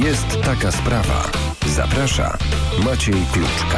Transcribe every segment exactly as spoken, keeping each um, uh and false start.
Jest taka sprawa. Zaprasza Maciej Kluczka.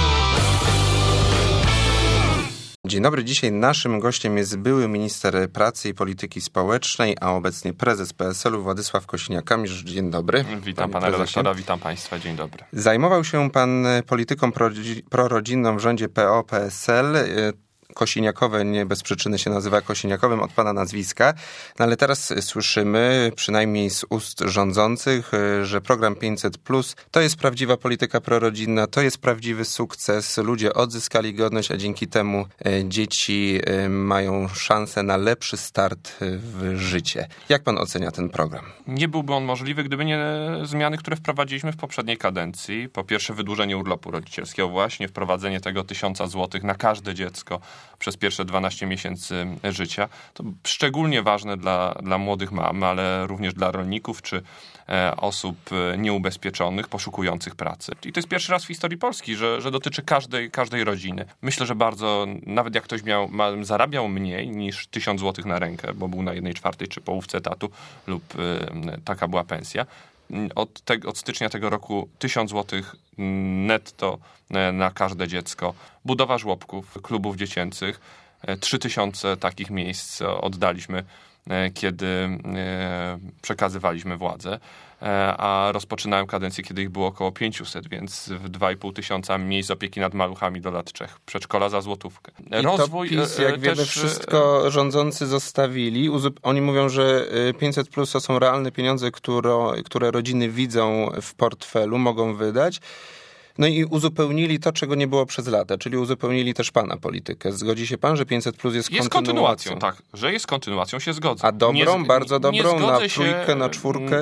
Dzień dobry. Dzisiaj naszym gościem jest były minister pracy i polityki społecznej, a obecnie prezes P S L-u Władysław Kosiniak-Kamysz. Dzień dobry. Witam pana redaktora, witam państwa. Dzień dobry. Zajmował się pan polityką prorodzinną w rządzie P O P S L. Kosiniakowe nie bez przyczyny się nazywa Kosiniakowym od pana nazwiska, no ale teraz słyszymy, przynajmniej z ust rządzących, że program pięćset plus to jest prawdziwa polityka prorodzinna, to jest prawdziwy sukces, ludzie odzyskali godność, a dzięki temu dzieci mają szansę na lepszy start w życie. Jak pan ocenia ten program? Nie byłby on możliwy, gdyby nie zmiany, które wprowadziliśmy w poprzedniej kadencji. Po pierwsze wydłużenie urlopu rodzicielskiego, właśnie wprowadzenie tego tysiąca złotych na każde dziecko przez pierwsze dwanaście miesięcy życia. To szczególnie ważne dla, dla młodych mam, ale również dla rolników czy e, osób nieubezpieczonych, poszukujących pracy. I to jest pierwszy raz w historii Polski, że, że dotyczy każdej, każdej rodziny. Myślę, że bardzo, nawet jak ktoś miał, ma, zarabiał mniej niż tysiąc złotych na rękę, bo był na jednej czwartej czy połówce etatu lub e, taka była pensja, Od, te, od stycznia tego roku tysiąc złotych netto na każde dziecko. Budowa żłobków, klubów dziecięcych. trzy tysiące takich miejsc oddaliśmy, kiedy przekazywaliśmy władzę, a rozpoczynałem kadencję, kiedy ich było około pięćset, więc w dwa i pół tysiąca miejsc opieki nad maluchami do lat trzech. Przedszkola za złotówkę. I Rozwój, to PiS, jak też... wiemy, wszystko rządzący zostawili. Oni mówią, że pięćset plus to są realne pieniądze, które, które rodziny widzą w portfelu, mogą wydać. No i uzupełnili to, czego nie było przez lata, czyli uzupełnili też pana politykę. Zgodzi się pan, że pięćset plus jest, jest kontynuacją? kontynuacją? Tak, że jest kontynuacją, się zgodzę. A dobrą, nie, bardzo dobrą, nie na się, trójkę, na czwórkę?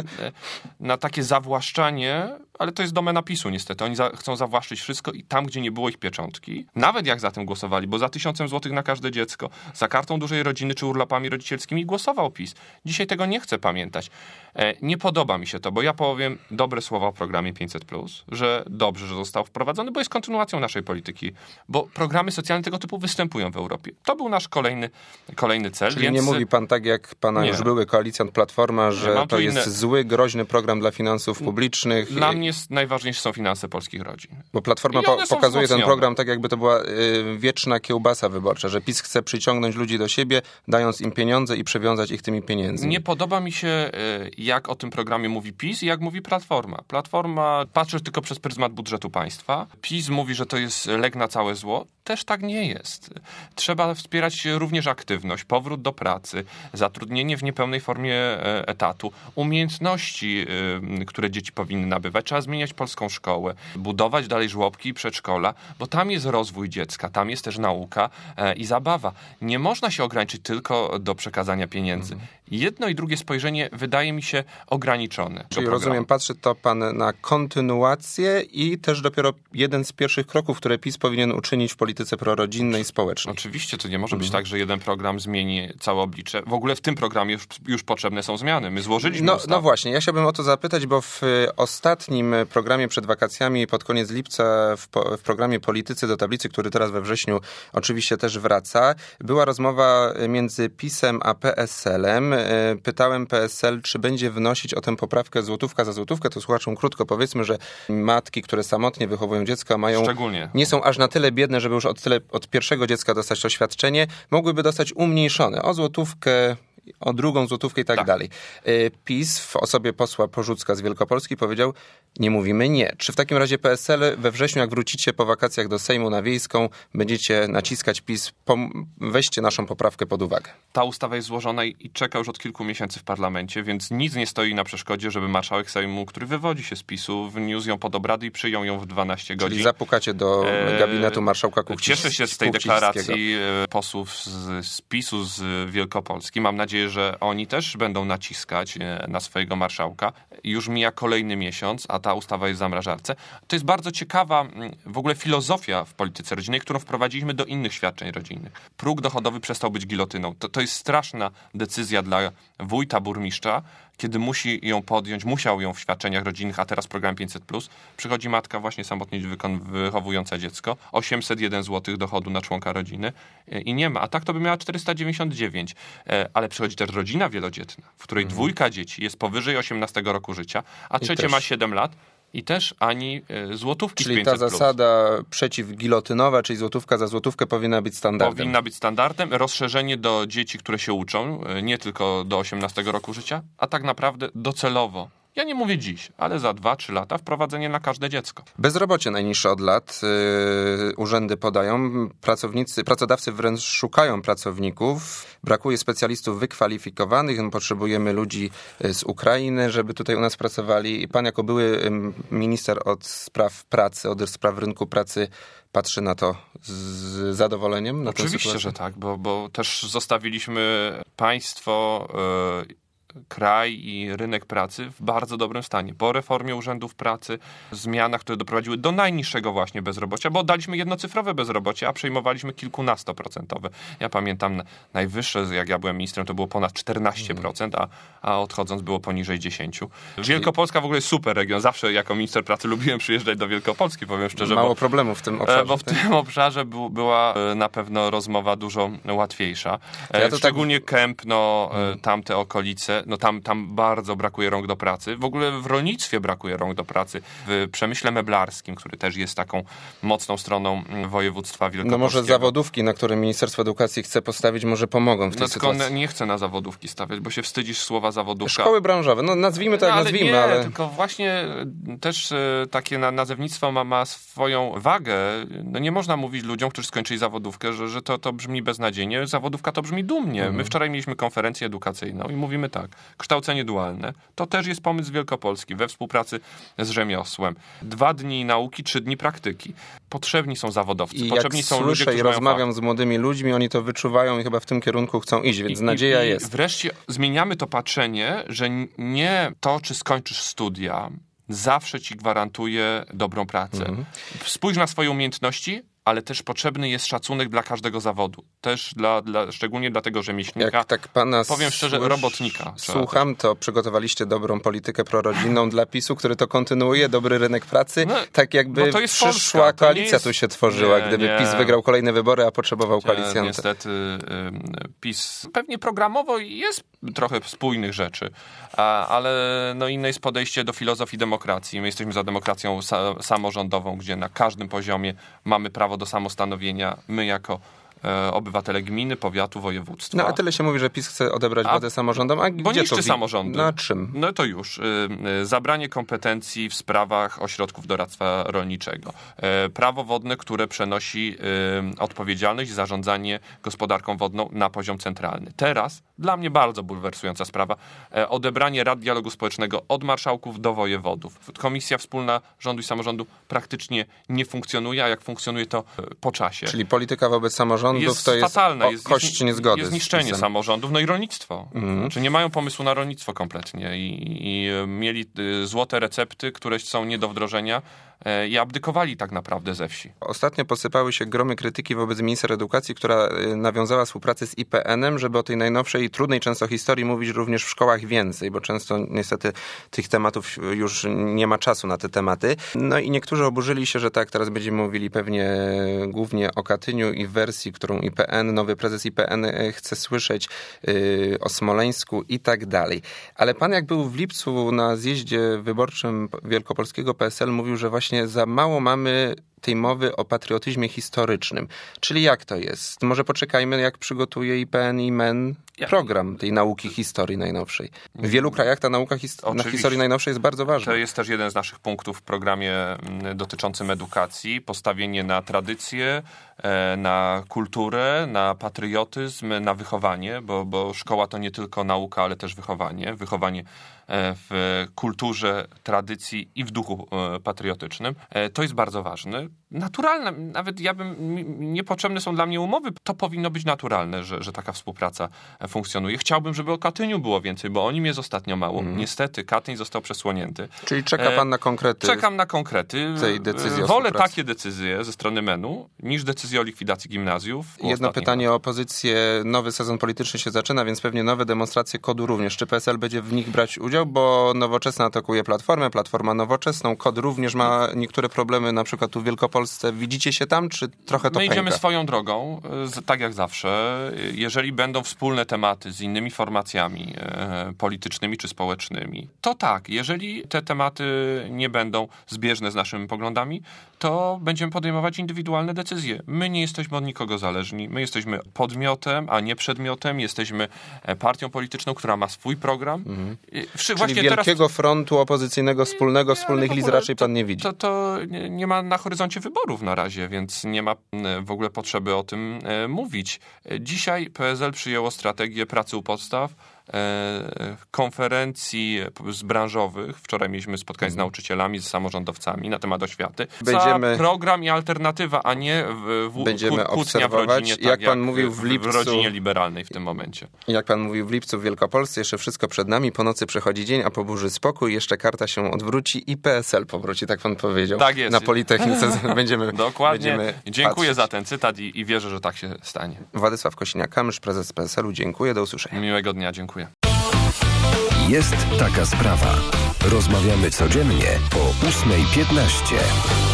Na takie zawłaszczanie, ale to jest domena PiSu niestety. Oni za, chcą zawłaszczyć wszystko i tam, gdzie nie było ich pieczątki, nawet jak za tym głosowali, bo za tysiącem złotych na każde dziecko, za kartą dużej rodziny czy urlopami rodzicielskimi głosował PiS. Dzisiaj tego nie chcę pamiętać. E, nie podoba mi się to, bo ja powiem dobre słowa o programie pięćset plus, że dobrze, że został wprowadzony, bo jest kontynuacją naszej polityki, bo programy socjalne tego typu występują w Europie. To był nasz kolejny, kolejny cel. Czyli więc... nie mówi pan tak, jak pana nie. już były koalicjant Platforma, że to jest inne... zły, groźny program dla finansów publicznych. Dla mnie najważniejsze są finanse polskich rodzin. Bo Platforma po- pokazuje ten program tak, jakby to była y, wieczna kiełbasa wyborcza, że PiS chce przyciągnąć ludzi do siebie, dając im pieniądze i przewiązać ich tymi pieniędzmi. Nie podoba mi się, y, jak o tym programie mówi PiS i jak mówi Platforma. Platforma patrzy tylko przez pryzmat budżetu państwa. PiS mówi, że to jest lek na całe zło. Też tak nie jest. Trzeba wspierać również aktywność, powrót do pracy, zatrudnienie w niepełnej formie etatu, umiejętności, które dzieci powinny nabywać. Trzeba zmieniać polską szkołę, budować dalej żłobki i przedszkola, bo tam jest rozwój dziecka, tam jest też nauka i zabawa. Nie można się ograniczyć tylko do przekazania pieniędzy. Mhm. Jedno i drugie spojrzenie wydaje mi się ograniczone. Czyli rozumiem, patrzy to pan na kontynuację i też dopiero jeden z pierwszych kroków, które PiS powinien uczynić w polityce prorodzinnej i społecznej. Oczywiście, to nie może być mhm. tak, że jeden program zmieni całe oblicze. W ogóle w tym programie już, już potrzebne są zmiany. My złożyliśmy no, no właśnie, ja chciałbym o to zapytać, bo w ostatnim programie przed wakacjami, pod koniec lipca, w, po, w programie Politycy do tablicy, który teraz we wrześniu oczywiście też wraca, była rozmowa między PiS-em a P S L-em. Pytałem P S L, czy będzie wnosić o tę poprawkę złotówka za złotówkę. To słuchaczom krótko powiedzmy, że matki, które samotnie wychowują dziecka, mają Szczególnie. nie są aż na tyle biedne, żeby już od, tyle, od pierwszego dziecka dostać to świadczenie, mogłyby dostać umniejszone o złotówkę, o drugą złotówkę i tak, tak dalej. PiS w osobie posła Porzucka z Wielkopolski powiedział, nie mówimy nie. Czy w takim razie P S L we wrześniu, jak wrócicie po wakacjach do Sejmu na Wiejską, będziecie naciskać PiS, pom- weźcie naszą poprawkę pod uwagę? Ta ustawa jest złożona i czeka już od kilku miesięcy w parlamencie, więc nic nie stoi na przeszkodzie, żeby marszałek Sejmu, który wywodzi się z PiSu, wniósł ją pod obrady i przyjął ją w dwanaście godzin. Czyli zapukacie do gabinetu marszałka Kuchcińskiego. Cieszę się z tej deklaracji posłów z, z PiSu z Wielkopolski. Mam nadzieję, że oni też będą naciskać na swojego marszałka. Już mija kolejny miesiąc, a ta ustawa jest w zamrażarce. To jest bardzo ciekawa w ogóle filozofia w polityce rodzinnej, którą wprowadziliśmy do innych świadczeń rodzinnych. Próg dochodowy przestał być gilotyną. To, to jest straszna decyzja dla wójta, burmistrza, kiedy musi ją podjąć, musiał ją w świadczeniach rodzinnych, a teraz program pięćset plus, przychodzi matka właśnie samotnie wychowująca dziecko, osiemset jeden złotych dochodu na członka rodziny i nie ma. A tak to by miała czterysta dziewięćdziesiąt dziewięć. Ale przychodzi też rodzina wielodzietna, w której mhm. dwójka dzieci jest powyżej osiemnastego roku życia, a trzecie też ma siedem lat. I też ani złotówki czyli z pięćset ta zasada przeciwgilotynowa, czyli złotówka za złotówkę powinna być standardem. Powinna być standardem. Rozszerzenie do dzieci, które się uczą, nie tylko do osiemnastego roku życia, a tak naprawdę docelowo. Ja nie mówię dziś, ale za dwa trzy lata wprowadzenie na każde dziecko. Bezrobocie najniższe od lat. Yy, urzędy podają. Pracownicy, pracodawcy wręcz szukają pracowników. Brakuje specjalistów wykwalifikowanych. Potrzebujemy ludzi z Ukrainy, żeby tutaj u nas pracowali. I pan jako były minister od spraw pracy, od spraw rynku pracy patrzy na to z zadowoleniem? Na Oczywiście, że tak, bo, bo też zostawiliśmy państwo... Yy, kraj i rynek pracy w bardzo dobrym stanie. Po reformie urzędów pracy, zmianach, które doprowadziły do najniższego właśnie bezrobocia, bo oddaliśmy jednocyfrowe bezrobocie, a przejmowaliśmy kilkunastoprocentowe. Ja pamiętam najwyższe, jak ja byłem ministrem, to było ponad czternaście procent, a, a odchodząc było poniżej dziesięć procent. Wielkopolska w ogóle jest super region. Zawsze jako minister pracy lubiłem przyjeżdżać do Wielkopolski, powiem szczerze. Mało bo, problemów w tym obszarze. Bo w tym obszarze był, była na pewno rozmowa dużo łatwiejsza. Ja to Szczególnie tak... Kępno, hmm. tamte okolice, no tam, tam bardzo brakuje rąk do pracy. W ogóle w rolnictwie brakuje rąk do pracy. W przemyśle meblarskim, który też jest taką mocną stroną województwa wielkopolskiego. No może zawodówki, na które Ministerstwo Edukacji chce postawić, może pomogą w tej no, sytuacji. Tylko nie chcę na zawodówki stawiać, bo się wstydzisz słowa zawodówka. Szkoły branżowe, no nazwijmy to jak no, ale nazwijmy, nie, ale... tylko właśnie też takie nazewnictwo ma, ma swoją wagę. No nie można mówić ludziom, którzy skończyli zawodówkę, że, że to, to brzmi beznadziejnie. Zawodówka to brzmi dumnie. Mhm. My wczoraj mieliśmy konferencję edukacyjną i mówimy tak. Kształcenie dualne to też jest pomysł Wielkopolski we współpracy z rzemiosłem. Dwa dni nauki, trzy dni praktyki. Potrzebni są zawodowcy. I Potrzebni jak są słyszę ludzie, którzy i rozmawiam z młodymi ludźmi, oni to wyczuwają i chyba w tym kierunku chcą iść, więc I, nadzieja i, jest. I wreszcie zmieniamy to patrzenie, że nie to, czy skończysz studia, zawsze ci gwarantuje dobrą pracę. Mhm. Spójrz na swoje umiejętności, ale też potrzebny jest szacunek dla każdego zawodu. Też dla, dla szczególnie dla tego rzemieślnika. Jak tak pana powiem szczerze, słuch... robotnika. Słucham, to przygotowaliście dobrą politykę prorodzinną dla PiSu, który to kontynuuje, dobry rynek pracy. No, tak jakby to jest przyszła Polska. koalicja jest... tu się tworzyła, nie, gdyby nie. PiS wygrał kolejne wybory, a potrzebował koalicjanta. Niestety PiS pewnie programowo jest trochę spójnych rzeczy, ale no inne jest podejście do filozofii demokracji. My jesteśmy za demokracją sa- samorządową, gdzie na każdym poziomie mamy prawo do samostanowienia. My jako e, obywatele gminy, powiatu, województwa. No a tyle się mówi, że PiS chce odebrać władzę samorządom, a bo gdzie niszczy to wi- samorządy. Na czym? No to już. Y, y, zabranie kompetencji w sprawach ośrodków doradztwa rolniczego. Y, prawo wodne, które przenosi y, odpowiedzialność za zarządzanie gospodarką wodną na poziom centralny. Teraz, dla mnie bardzo bulwersująca sprawa, y, odebranie Rad Dialogu Społecznego od marszałków do wojewodów. Komisja Wspólna Rządu i Samorządu praktycznie nie funkcjonuje, a jak funkcjonuje, to y, po czasie. Czyli polityka wobec samorządów jest to jest fatalna, o, jest, kość jest, niezgody. Jest niszczenie samorządów, no i rolnictwo. Mhm. Znaczy nie mają pomysłu na rolnictwo kompletnie i, i mieli złote recepty, które są nie do wdrożenia i abdykowali tak naprawdę ze wsi. Ostatnio posypały się gromy krytyki wobec minister edukacji, która nawiązała współpracę z I P N-em, żeby o tej najnowszej i trudnej często historii mówić również w szkołach więcej, bo często niestety tych tematów już nie ma czasu na te tematy. No i niektórzy oburzyli się, że tak, teraz będziemy mówili pewnie głównie o Katyniu i wersji, którą I P N, nowy prezes I P N chce słyszeć, yy, o Smoleńsku i tak dalej. Ale pan jak był w lipcu na zjeździe wyborczym Wielkopolskiego P S L, mówił, że właśnie za mało mamy tej mowy o patriotyzmie historycznym. Czyli jak to jest? Może poczekajmy, jak przygotuje I P N i M E N program tej nauki historii najnowszej. W wielu krajach ta nauka his- na historii najnowszej jest bardzo ważna. To jest też jeden z naszych punktów w programie dotyczącym edukacji. Postawienie na tradycję, na kulturę, na patriotyzm, na wychowanie, bo, bo szkoła to nie tylko nauka, ale też wychowanie. Wychowanie w kulturze, tradycji i w duchu patriotycznym. To jest bardzo ważne. Naturalne, nawet ja bym, niepotrzebne są dla mnie umowy. To powinno być naturalne, że, że taka współpraca funkcjonuje. Chciałbym, żeby o Katyniu było więcej, bo o nim jest ostatnio mało. Mm. Niestety Katyń został przesłonięty. Czyli czeka pan na konkrety? Czekam na konkrety. Tej decyzji o Wolę współpracy. takie decyzje ze strony M E N-u niż decyzję o likwidacji gimnazjów. Jedno pytanie o opozycję. Nowy sezon polityczny się zaczyna, więc pewnie nowe demonstracje kodu również. Czy P S L będzie w nich brać udział? podział, bo Nowoczesna atakuje Platformę, Platforma Nowoczesną, KOD również ma niektóre problemy, na przykład tu w Wielkopolsce. Widzicie się tam, czy trochę to My idziemy pęka? swoją drogą, tak jak zawsze. Jeżeli będą wspólne tematy z innymi formacjami e, politycznymi czy społecznymi, to tak. Jeżeli te tematy nie będą zbieżne z naszymi poglądami, to będziemy podejmować indywidualne decyzje. My nie jesteśmy od nikogo zależni. My jesteśmy podmiotem, a nie przedmiotem. Jesteśmy partią polityczną, która ma swój program. Mhm. Czyli Właśnie wielkiego teraz... frontu opozycyjnego, wspólnego, nie, wspólnych list raczej pan nie widzi. To, to nie ma na horyzoncie wyborów na razie, więc nie ma w ogóle potrzeby o tym mówić. Dzisiaj P S L przyjęło strategię pracy u podstaw, konferencji z branżowych. Wczoraj mieliśmy spotkanie z nauczycielami, z samorządowcami na temat oświaty. Będziemy, Za program i alternatywa, a nie w, w, będziemy kłótnia obserwować, w rodzinie, tak jak pan jak mówił w lipcu, w rodzinie liberalnej w tym momencie. Jak pan mówił w lipcu w Wielkopolsce, jeszcze wszystko przed nami, po nocy przychodzi dzień, a po burzy spokój, jeszcze karta się odwróci i P S L powróci, tak pan powiedział. Tak jest. Na Politechnice będziemy Dokładnie. Będziemy dziękuję patrzeć. za ten cytat i, i wierzę, że tak się stanie. Władysław Kosiniak-Kamysz, prezes P S L u, dziękuję, do usłyszenia. Miłego dnia, dziękuję. Jest taka sprawa. Rozmawiamy codziennie o ósma piętnaście.